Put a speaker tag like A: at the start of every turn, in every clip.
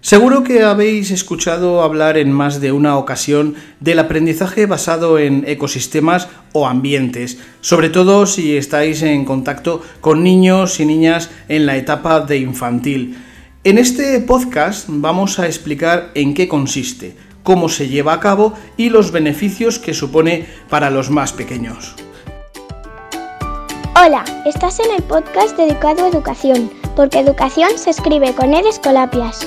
A: Seguro que habéis escuchado hablar en más de una ocasión del aprendizaje basado en ecosistemas o ambientes, sobre todo si estáis en contacto con niños y niñas en la etapa de infantil. En este podcast vamos a explicar en qué consiste, cómo se lleva a cabo y los beneficios que supone para los más pequeños.
B: Hola, estás en el podcast dedicado a educación, porque educación se escribe con E de Escolapias.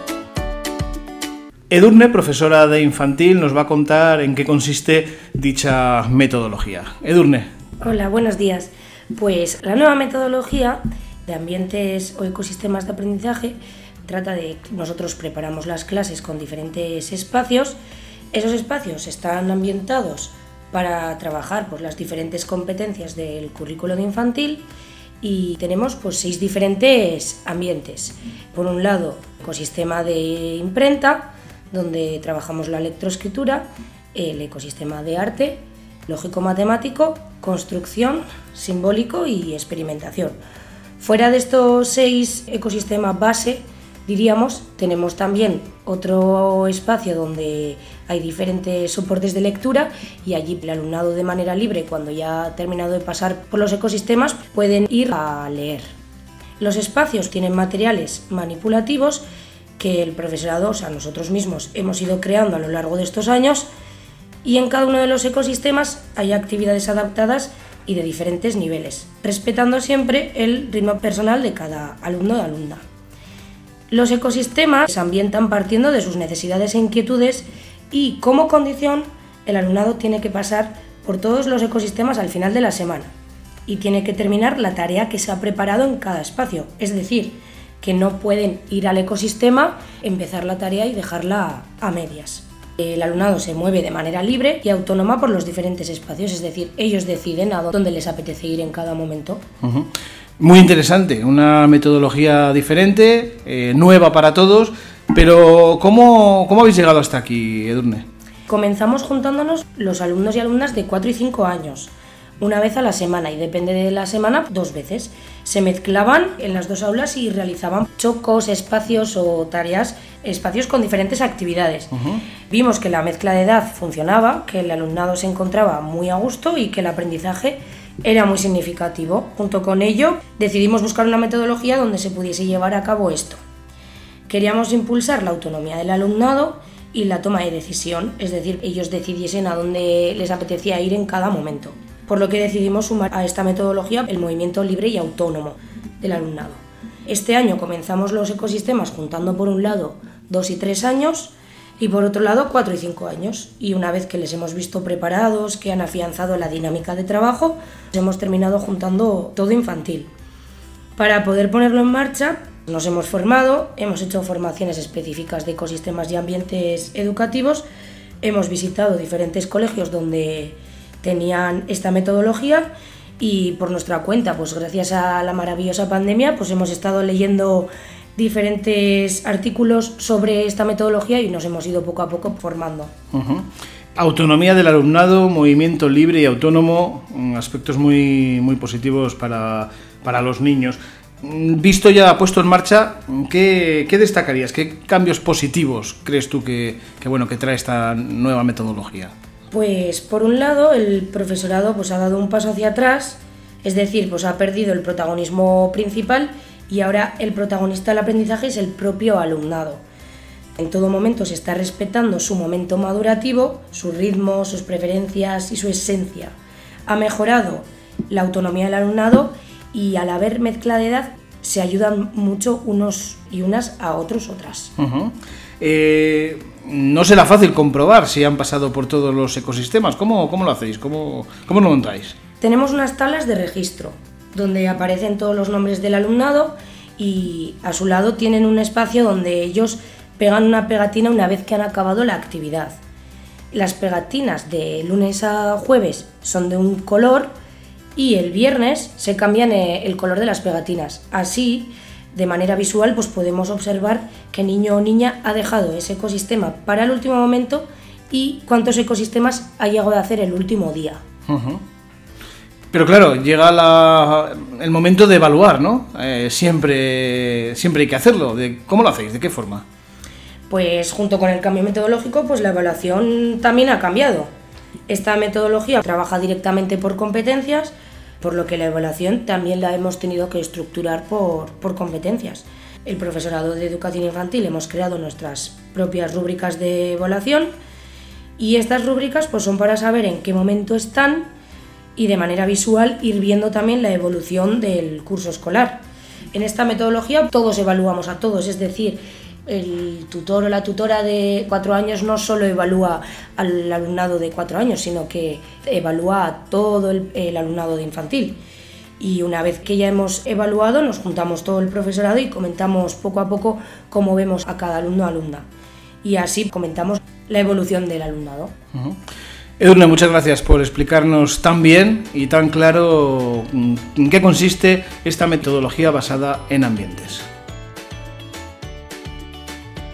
A: Edurne, profesora de infantil, nos va a contar en qué consiste dicha metodología. Edurne.
C: Hola, buenos días. Pues la nueva metodología de ambientes o ecosistemas de aprendizaje trata de que nosotros preparamos las clases con diferentes espacios. Esos espacios están ambientados para trabajar pues, las diferentes competencias del currículo de infantil y tenemos 6 diferentes ambientes. Por un lado, ecosistema de imprenta, donde trabajamos la lectoescritura, el ecosistema de arte, lógico-matemático, construcción, simbólico y experimentación. Fuera de estos 6 ecosistemas base, diríamos, tenemos también otro espacio donde hay diferentes soportes de lectura y allí el alumnado de manera libre, cuando ya ha terminado de pasar por los ecosistemas, pueden ir a leer. Los espacios tienen materiales manipulativos que el profesorado, o sea, nosotros mismos hemos ido creando a lo largo de estos años, y en cada uno de los ecosistemas hay actividades adaptadas y de diferentes niveles, respetando siempre el ritmo personal de cada alumno o alumna. Los ecosistemas se ambientan partiendo de sus necesidades e inquietudes y, como condición, el alumnado tiene que pasar por todos los ecosistemas al final de la semana y tiene que terminar la tarea que se ha preparado en cada espacio, es decir, que no pueden ir al ecosistema, empezar la tarea y dejarla a medias. El alumnado se mueve de manera libre y autónoma por los diferentes espacios, es decir, ellos deciden a dónde les apetece ir en cada momento.
A: Uh-huh. Muy interesante, una metodología diferente, nueva para todos, pero ¿cómo habéis llegado hasta aquí, Edurne?
C: Comenzamos juntándonos los alumnos y alumnas de 4 y 5 años, una vez a la semana, y depende de la semana, 2 veces. Se mezclaban en las 2 aulas y realizaban chocos, espacios o tareas, espacios con diferentes actividades. Uh-huh. Vimos que la mezcla de edad funcionaba, que el alumnado se encontraba muy a gusto y que el aprendizaje era muy significativo. Junto con ello, decidimos buscar una metodología donde se pudiese llevar a cabo esto. Queríamos impulsar la autonomía del alumnado y la toma de decisión, es decir, ellos decidiesen a dónde les apetecía ir en cada momento. Por lo que decidimos sumar a esta metodología el movimiento libre y autónomo del alumnado. Este año comenzamos los ecosistemas juntando por un lado 2 y 3 años y por otro lado 4 y 5 años. Y una vez que les hemos visto preparados, que han afianzado la dinámica de trabajo, hemos terminado juntando todo infantil. Para poder ponerlo en marcha, nos hemos formado, hemos hecho formaciones específicas de ecosistemas y ambientes educativos, hemos visitado diferentes colegios donde tenían esta metodología y por nuestra cuenta, pues gracias a la maravillosa pandemia, pues hemos estado leyendo diferentes artículos sobre esta metodología y nos hemos ido poco a poco formando.
A: Uh-huh. Autonomía del alumnado, movimiento libre y autónomo, aspectos muy, muy positivos para los niños. Visto ya puesto en marcha, ¿qué destacarías? ¿Qué cambios positivos crees tú que trae esta nueva metodología?
C: Pues por un lado el profesorado ha dado un paso hacia atrás, es decir, ha perdido el protagonismo principal y ahora el protagonista del aprendizaje es el propio alumnado. En todo momento se está respetando su momento madurativo, su ritmo, sus preferencias y su esencia. Ha mejorado la autonomía del alumnado y al haber mezcla de edad se ayudan mucho unos y unas a otros otras.
A: Uh-huh. No será fácil comprobar si han pasado por todos los ecosistemas. ¿Cómo lo hacéis? ¿Cómo lo montáis?
C: Tenemos unas tablas de registro donde aparecen todos los nombres del alumnado y a su lado tienen un espacio donde ellos pegan una pegatina una vez que han acabado la actividad. Las pegatinas de lunes a jueves son de un color y el viernes se cambian el color de las pegatinas. Así, de manera visual, podemos observar qué niño o niña ha dejado ese ecosistema para el último momento y cuántos ecosistemas ha llegado a hacer el último día.
A: Uh-huh. Pero claro, llega el momento de evaluar, ¿no? Siempre hay que hacerlo. ¿Cómo lo hacéis? ¿De qué forma?
C: Pues junto con el cambio metodológico, pues la evaluación también ha cambiado. Esta metodología trabaja directamente por competencias, por lo que la evaluación también la hemos tenido que estructurar por competencias. El profesorado de educación infantil hemos creado nuestras propias rúbricas de evaluación y estas rúbricas pues son para saber en qué momento están y de manera visual ir viendo también la evolución del curso escolar. En esta metodología todos evaluamos a todos, es decir, el tutor o la tutora de 4 años no solo evalúa al alumnado de 4 años, sino que evalúa a todo el alumnado de infantil. Y una vez que ya hemos evaluado, nos juntamos todo el profesorado y comentamos poco a poco cómo vemos a cada alumno o alumna. Y así comentamos la evolución del alumnado.
A: Edurne, muchas gracias por explicarnos tan bien y tan claro en qué consiste esta metodología basada en ambientes.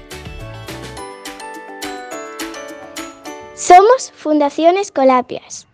B: Somos Fundación Escolapias.